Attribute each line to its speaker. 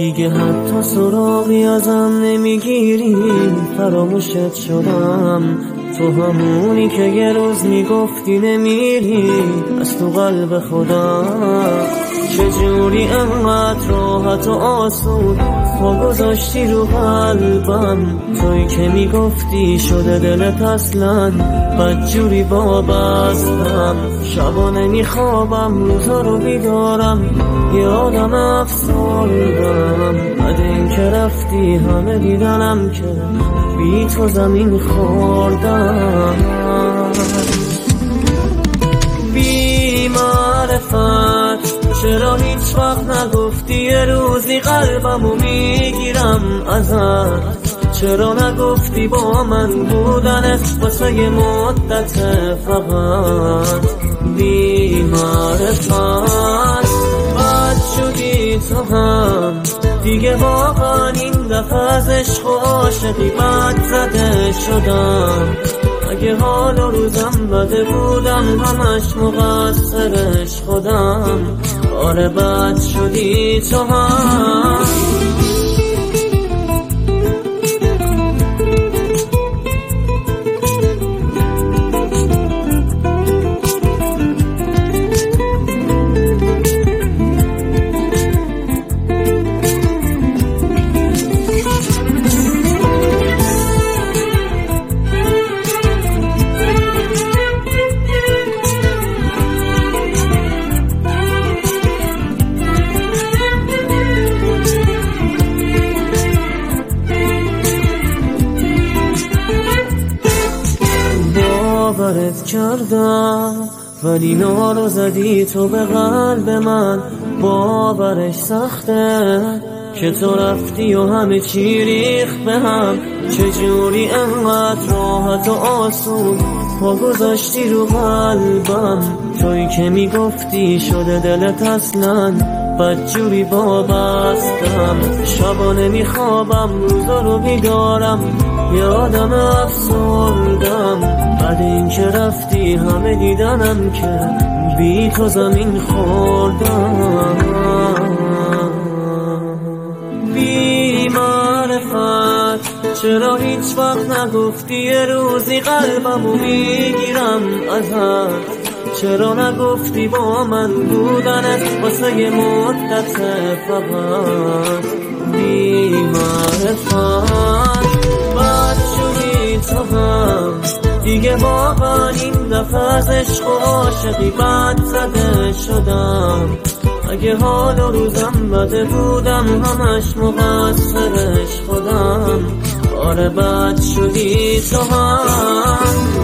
Speaker 1: دیگه حتی سراغی ازم نمیگیری، فراموشت شدم. تو همونی که یه روز میگفتی نمیری از تو قلب خودم. چجوری انقدر راحت و آسون تو گذاشتی رو قلبم، توی که میگفتی شده دلت اصلا بدجوری وابستم. شبا نمیخوابم روزا رو بیدارم، یه آدم افسردم. بعد این که رفتی همه دیدنم که بی تو زمین خوردم. بی معرفت چرا هیچ وقت نگفتی یه روزی قلبمو میگیرم ازت؟ چرا نگفتی با من بودنت واسه یه مدت فقط؟ بی معرفت بد شدی تو هم دیگه، واقعا این دفعه از عشق و عاشقی بد زده شدم. اگه حال و روزم بده بودم همش مقصرش خودم. آره بد شدی تو هم. باورت کردم ولی نارو زدی تو به قلب من. باورش سخته که تو رفتی و همه چی ریخت به هم. چجوری انقدر راحت و آسون پا گذاشتی رو قلبم، توی که میگفتی شده دلت اصلا بدجوری وابستم. شبا نمیخوابم روزا رو بیدارم، یه آدم افسردم. بعد این که رفتی همه دیدنم که بی تو زمین خوردم. بی معرفت چرا هیچ وقت نگفتی یه روزی قلبمو میگیرم ازت؟ چرا نگفتی با من بودنت واسه یه مدت فقط؟ بی معرفت بد شدی تو هم دیگه، واقعا این دفعه از عشق و عاشقی بد زده شدم. اگه حال و روزم بده بودم همش مقصرش خودم. آره بد شدی تو هم.